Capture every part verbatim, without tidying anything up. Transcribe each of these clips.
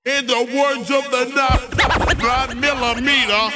In the words of the nine millimeter.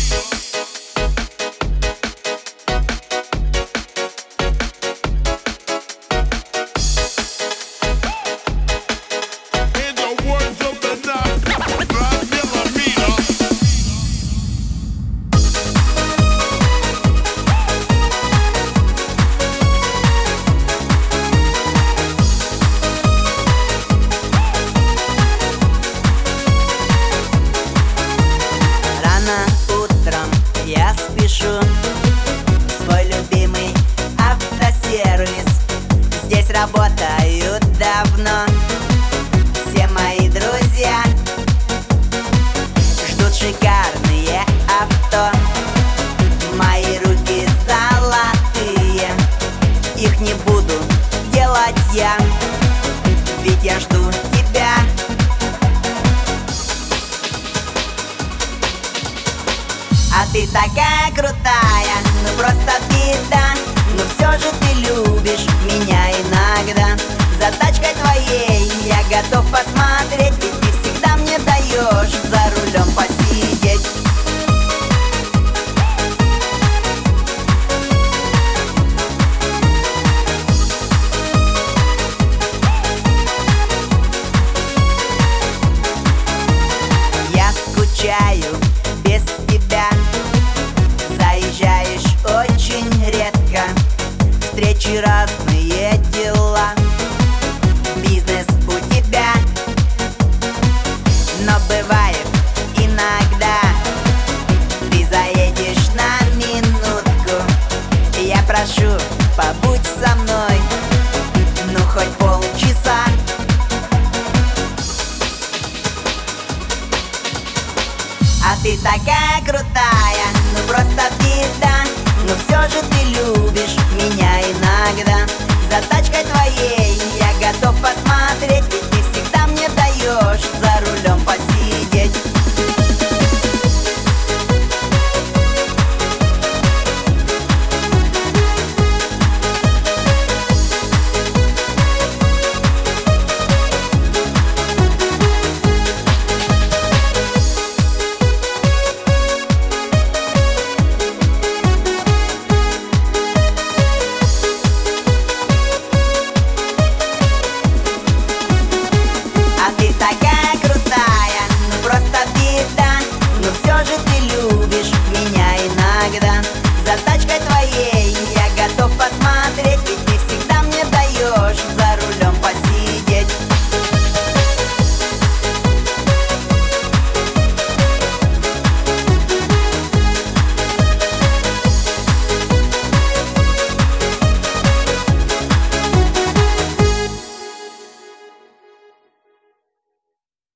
Утром я спешу в свой любимый автосервис. Здесь работают давно все мои друзья. Ждут шикарные авто. Мои руки золотые. Их не буду делать я, ведь я жду тебя. А ты такая крутая, ну просто беда. Но все же ты любишь меня иногда. За тачкой твоей я готов посмотреть, ведь ты всегда мне даешь за рулем посидеть. Я скучаю без тебя. Заезжаешь очень редко. Встречи, разные дела. Бизнес у тебя. Но бывает иногда ты заедешь на минутку. Я прошу, побудь со мной, ну хоть полчаса. А ты такая крутая, ну просто беда. Но все же ты любишь меня иногда. За тачкой твоей я готов посмотреть, ведь